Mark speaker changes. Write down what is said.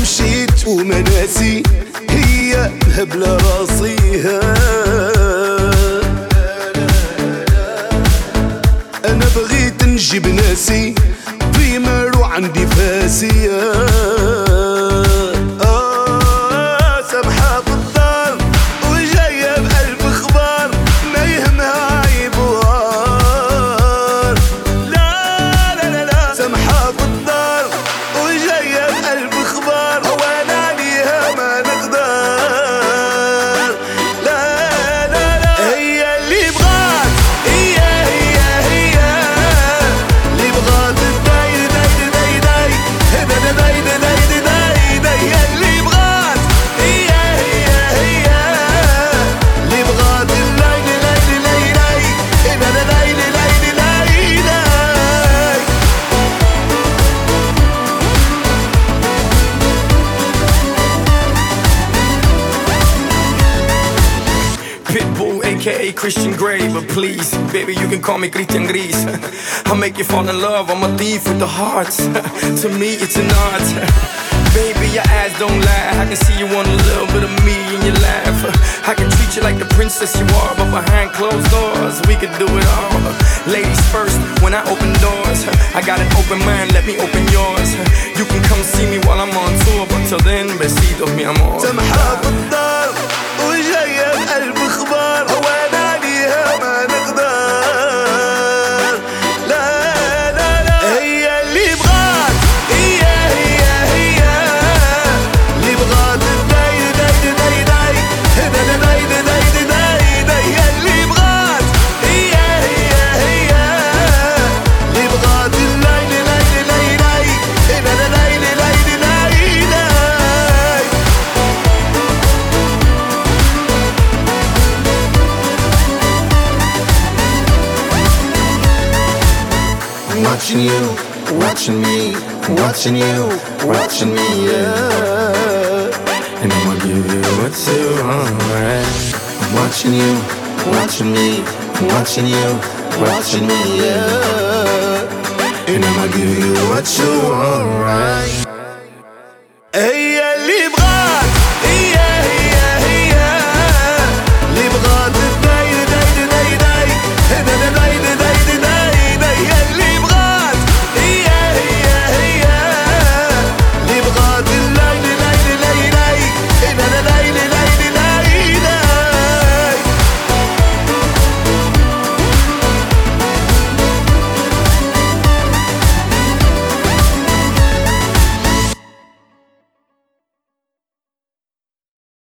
Speaker 1: مشيت ومناسي هي مهبلة راسيها. أنا بغيت نجيب ناسي بيمر وعندي فاسية. سامحة في الدار وجاية بقلب اخبار ما يهمها عيب وعار. لا لا لا لا سامحة في الدار وجاية بقلب اخبار وانا عليها ما نقدر. لا لا لا هي اللي بغات هي اللي بغات داي داي داي داي داي داي داي داي داي هي اللي بغات هي اللي بغات الليل ليل ليل ليل ليل ليل ليل.
Speaker 2: Pitbull, aka Christian Grey, but please, baby, you can call me Christian Gris. I'll make you fall in love, I'm a thief with the hearts. To me, it's an art. Baby, your eyes don't lie, I can see you want a little bit of me in your life. I can treat you like the princess you are, but behind closed doors, we could do it all. Ladies first, when I open doors, I got an open mind, let me open yours. You can come see me while I'm on tour, but till then, besitos, mi amor.
Speaker 1: سامحة في الدار وجاية بقلب اخبار وانا عليها ما نقدر. لا لا لا هي اللي بغات هي اللي بغات داي داي داي داي داي داي داي داي داي هي اللي بغات هي اللي بغات الليل ليل ليل ليل ليل ليل ليل.
Speaker 3: Watching you, watching me, watching you, watching me, yeah. And I'ma give you what you want, right? I'm watching you, watching me, watching you, watching me, yeah. And I'ma give you what you want, right?
Speaker 1: هي اللي